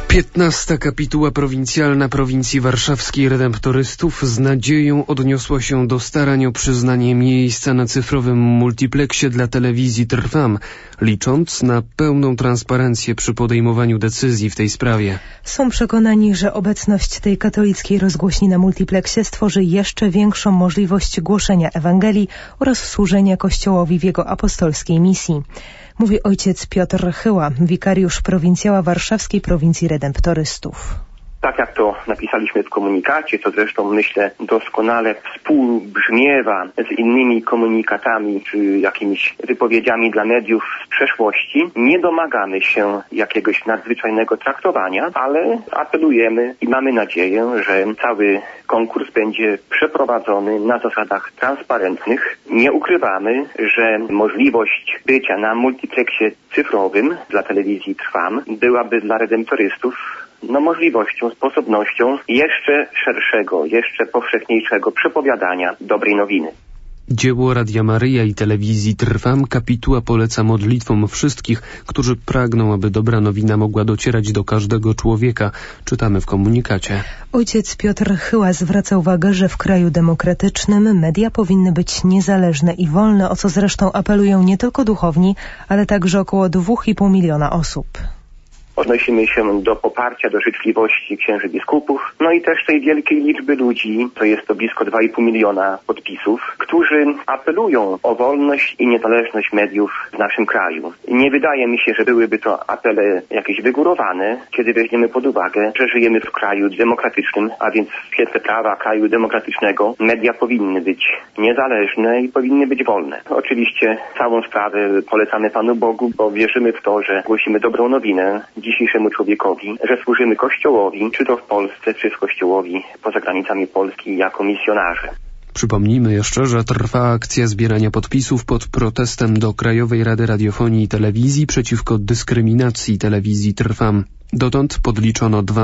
15. kapituła prowincjalna prowincji warszawskiej redemptorystów z nadzieją odniosła się do starań o przyznanie miejsca na cyfrowym multipleksie dla telewizji Trwam, licząc na pełną transparencję przy podejmowaniu decyzji w tej sprawie. Są przekonani, że obecność tej katolickiej rozgłośni na multipleksie stworzy jeszcze większą możliwość głoszenia Ewangelii oraz służenia Kościołowi w jego apostolskiej misji. Mówi ojciec Piotr Chyła, wikariusz prowincjała warszawskiej prowincji redemptorystów. Tak jak to napisaliśmy w komunikacie, to zresztą myślę doskonale współbrzmiewa z innymi komunikatami czy jakimiś wypowiedziami dla mediów z przeszłości. Nie domagamy się jakiegoś nadzwyczajnego traktowania, ale apelujemy i mamy nadzieję, że cały konkurs będzie przeprowadzony na zasadach transparentnych. Nie ukrywamy, że możliwość bycia na multipleksie cyfrowym dla telewizji Trwam byłaby dla redemptorystów możliwością, sposobnością jeszcze szerszego, jeszcze powszechniejszego przepowiadania dobrej nowiny. Dzieło Radia Maryja i telewizji Trwam kapituła poleca modlitwom wszystkich, którzy pragną, aby dobra nowina mogła docierać do każdego człowieka. Czytamy w komunikacie. Ojciec Piotr Chyła zwraca uwagę, że w kraju demokratycznym media powinny być niezależne i wolne, o co zresztą apelują nie tylko duchowni, ale także około 2,5 miliona osób. Odnosimy się do poparcia, do życzliwości księży biskupów, i też tej wielkiej liczby ludzi, to jest to blisko 2,5 miliona podpisów, którzy apelują o wolność i niezależność mediów w naszym kraju. Nie wydaje mi się, że byłyby to apele jakieś wygórowane, kiedy weźmiemy pod uwagę, że żyjemy w kraju demokratycznym, a więc w świetle prawa kraju demokratycznego media powinny być niezależne i powinny być wolne. Oczywiście całą sprawę polecamy Panu Bogu, bo wierzymy w to, że głosimy dobrą nowinę dzisiejszemu człowiekowi, że służymy Kościołowi, czy to w Polsce, czy w Kościołowi poza granicami Polski jako misjonarze. Przypomnijmy jeszcze, że trwa akcja zbierania podpisów pod protestem do Krajowej Rady Radiofonii i Telewizji przeciwko dyskryminacji telewizji Trwam. Dotąd podliczono 2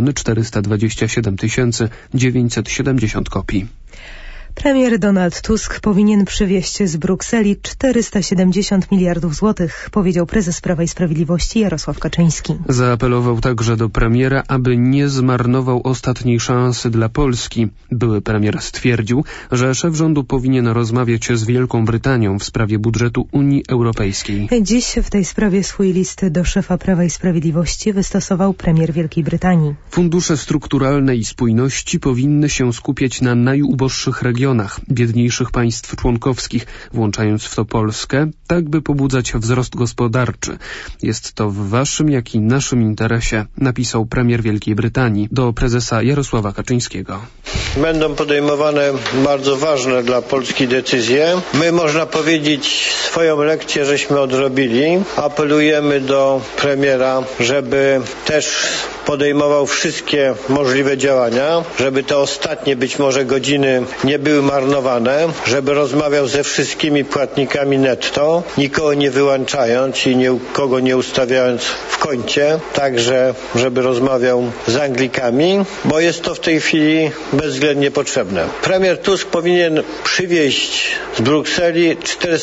427 970 kopii. Premier Donald Tusk powinien przywieźć z Brukseli 470 miliardów złotych, powiedział prezes Prawa i Sprawiedliwości Jarosław Kaczyński. Zaapelował także do premiera, aby nie zmarnował ostatniej szansy dla Polski. Były premier stwierdził, że szef rządu powinien rozmawiać z Wielką Brytanią w sprawie budżetu Unii Europejskiej. Dziś w tej sprawie swój list do szefa Prawa i Sprawiedliwości wystosował premier Wielkiej Brytanii. Fundusze strukturalne i spójności powinny się skupiać na najuboższych regionach, biedniejszych państw członkowskich, włączając w to Polskę, tak by pobudzać wzrost gospodarczy. Jest to w waszym, jak i naszym interesie, napisał premier Wielkiej Brytanii do prezesa Jarosława Kaczyńskiego. Będą podejmowane bardzo ważne dla Polski decyzje. My, można powiedzieć, swoją lekcję żeśmy odrobili. Apelujemy do premiera, żeby też podejmował wszystkie możliwe działania, żeby te ostatnie być może godziny nie były marnowane, żeby rozmawiał ze wszystkimi płatnikami netto, nikogo nie wyłączając i nikogo nie ustawiając w kącie, także żeby rozmawiał z Anglikami, bo jest to w tej chwili bezwzględnie potrzebne. Premier Tusk powinien przywieźć z Brukseli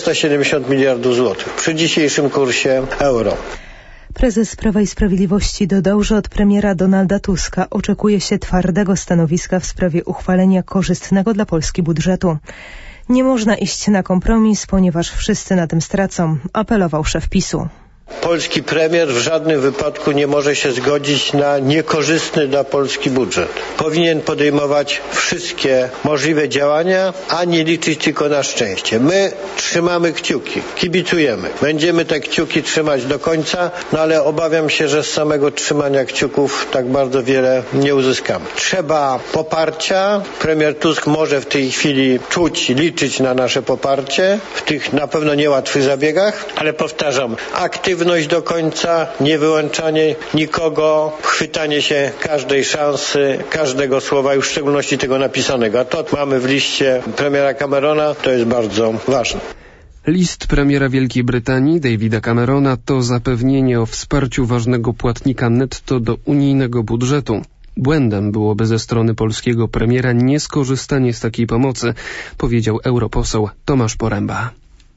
470 miliardów złotych przy dzisiejszym kursie euro. Prezes Prawa i Sprawiedliwości dodał, że od premiera Donalda Tuska oczekuje się twardego stanowiska w sprawie uchwalenia korzystnego dla Polski budżetu. Nie można iść na kompromis, ponieważ wszyscy na tym stracą, apelował szef PiS-u. Polski premier w żadnym wypadku nie może się zgodzić na niekorzystny dla Polski budżet. Powinien podejmować wszystkie możliwe działania, a nie liczyć tylko na szczęście. My trzymamy kciuki, kibicujemy. Będziemy te kciuki trzymać do końca, ale obawiam się, że z samego trzymania kciuków tak bardzo wiele nie uzyskamy. Trzeba poparcia. Premier Tusk może w tej chwili czuć, liczyć na nasze poparcie w tych na pewno niełatwych zabiegach, ale powtarzam, aktywność do końca, nie wyłączanie nikogo, chwytanie się każdej szansy, każdego słowa, już w szczególności tego napisanego. A to mamy w liście premiera Camerona, to jest bardzo ważne. List premiera Wielkiej Brytanii Davida Camerona to zapewnienie o wsparciu ważnego płatnika netto do unijnego budżetu. Błędem byłoby ze strony polskiego premiera nieskorzystanie z takiej pomocy, powiedział europoseł Tomasz Poręba.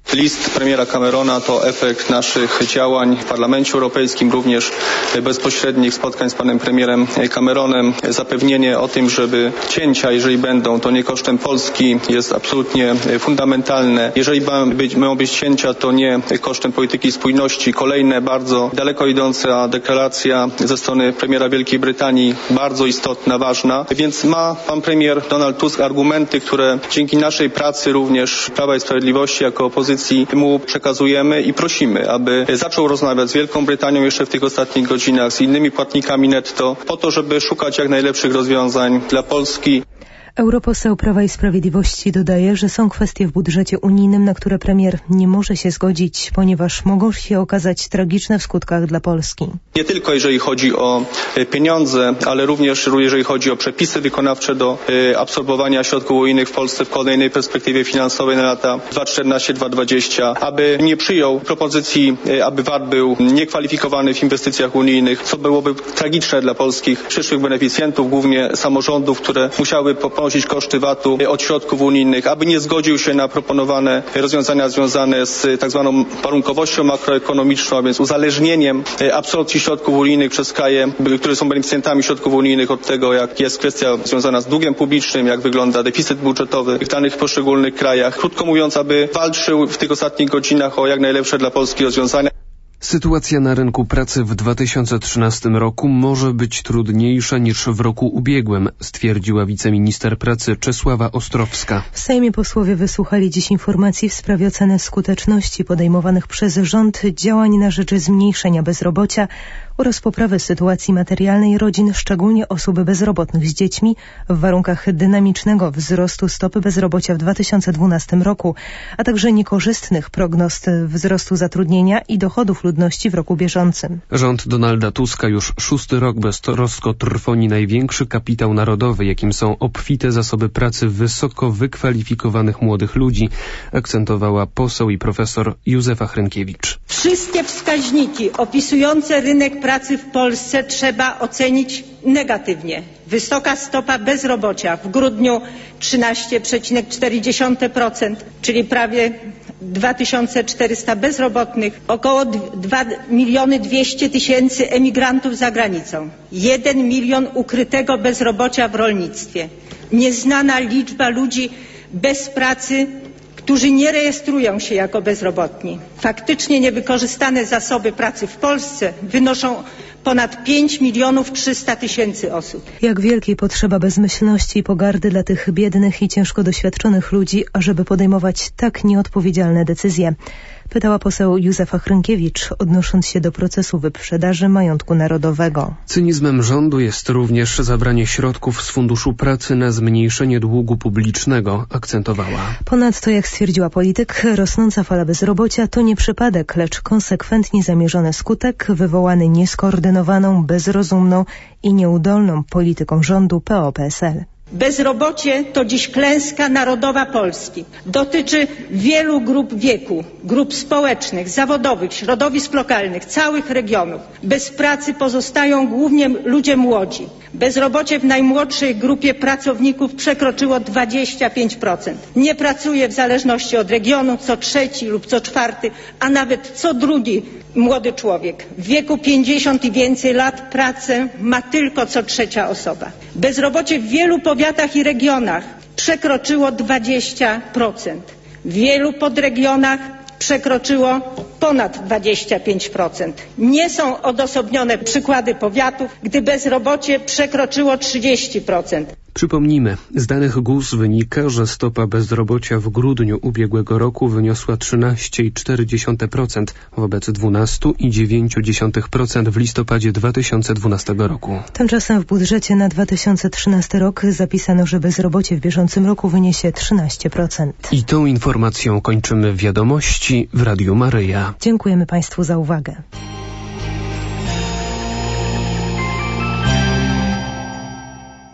List premiera Camerona to efekt naszych działań w Parlamencie Europejskim, również bezpośrednich spotkań z panem premierem Cameronem. Zapewnienie o tym, żeby cięcia, jeżeli będą, to nie kosztem Polski, jest absolutnie fundamentalne. Jeżeli mają być cięcia, to nie kosztem polityki spójności. Kolejne bardzo daleko idąca deklaracja ze strony premiera Wielkiej Brytanii, bardzo istotna, ważna. Więc ma pan premier Donald Tusk argumenty, które dzięki naszej pracy również Prawa i Sprawiedliwości jako opozycji mu przekazujemy i prosimy, aby zaczął rozmawiać z Wielką Brytanią jeszcze w tych ostatnich godzinach, z innymi płatnikami netto, po to, żeby szukać jak najlepszych rozwiązań dla Polski. Europoseł Prawa i Sprawiedliwości dodaje, że są kwestie w budżecie unijnym, na które premier nie może się zgodzić, ponieważ mogą się okazać tragiczne w skutkach dla Polski. Nie tylko jeżeli chodzi o pieniądze, ale również jeżeli chodzi o przepisy wykonawcze do absorbowania środków unijnych w Polsce w kolejnej perspektywie finansowej na lata 2014-2020, aby nie przyjął propozycji, aby VAT był niekwalifikowany w inwestycjach unijnych, co byłoby tragiczne dla polskich przyszłych beneficjentów, głównie samorządów, które musiały ponosić koszty VAT-u od środków unijnych, aby nie zgodził się na proponowane rozwiązania związane z tak zwaną warunkowością makroekonomiczną, a więc uzależnieniem absorpcji środków unijnych przez kraje, które są beneficjentami środków unijnych od tego, jak jest kwestia związana z długiem publicznym, jak wygląda deficyt budżetowy w danych poszczególnych krajach. Krótko mówiąc, aby walczył w tych ostatnich godzinach o jak najlepsze dla Polski rozwiązania. Sytuacja na rynku pracy w 2013 roku może być trudniejsza niż w roku ubiegłym, stwierdziła wiceminister pracy Czesława Ostrowska. W Sejmie posłowie wysłuchali dziś informacji w sprawie oceny skuteczności podejmowanych przez rząd działań na rzecz zmniejszenia bezrobocia oraz poprawy sytuacji materialnej rodzin, szczególnie osób bezrobotnych z dziećmi, w warunkach dynamicznego wzrostu stopy bezrobocia w 2012 roku, a także niekorzystnych prognoz wzrostu zatrudnienia i dochodów ludności w roku bieżącym. Rząd Donalda Tuska już 6. rok beztrosko trwoni największy kapitał narodowy, jakim są obfite zasoby pracy wysoko wykwalifikowanych młodych ludzi, akcentowała poseł i profesor Józefa Hrynkiewicz. Wszystkie wskaźniki opisujące rynek pracy w Polsce trzeba ocenić negatywnie. Wysoka stopa bezrobocia w grudniu 13,4%, czyli prawie 2400 bezrobotnych, około 2 200 000 emigrantów za granicą, 1 milion ukrytego bezrobocia w rolnictwie, nieznana liczba ludzi bez pracy, którzy nie rejestrują się jako bezrobotni. Faktycznie niewykorzystane zasoby pracy w Polsce wynoszą ponad 5 300 000 osób. Jak wielkiej potrzeba bezmyślności i pogardy dla tych biednych i ciężko doświadczonych ludzi, ażeby podejmować tak nieodpowiedzialne decyzje? Pytała poseł Józefa Hrynkiewicz, odnosząc się do procesu wyprzedaży majątku narodowego. Cynizmem rządu jest również zabranie środków z Funduszu Pracy na zmniejszenie długu publicznego, akcentowała. Ponadto, jak stwierdziła polityk, rosnąca fala bezrobocia to nie przypadek, lecz konsekwentnie zamierzony skutek wywołany nieskoordynowaną, bezrozumną i nieudolną polityką rządu PO-PSL. Bezrobocie to dziś klęska narodowa Polski. Dotyczy wielu grup wieku, grup społecznych, zawodowych, środowisk lokalnych, całych regionów. Bez pracy pozostają głównie ludzie młodzi. Bezrobocie w najmłodszej grupie pracowników przekroczyło 25%. Nie pracuje w zależności od regionu co trzeci lub co czwarty, a nawet co drugi młody człowiek. W wieku 50 i więcej lat pracę ma tylko co trzecia osoba. Bezrobocie w wielu powiatach i regionach przekroczyło 20%. W wielu podregionach przekroczyło ponad 25%. Nie są odosobnione przykłady powiatów, gdy bezrobocie przekroczyło 30%. Przypomnijmy, z danych GUS wynika, że stopa bezrobocia w grudniu ubiegłego roku wyniosła 13,4% wobec 12,9% w listopadzie 2012 roku. Tymczasem w budżecie na 2013 rok zapisano, że bezrobocie w bieżącym roku wyniesie 13%. I tą informacją kończymy wiadomości w Radiu Maryja. Dziękujemy Państwu za uwagę.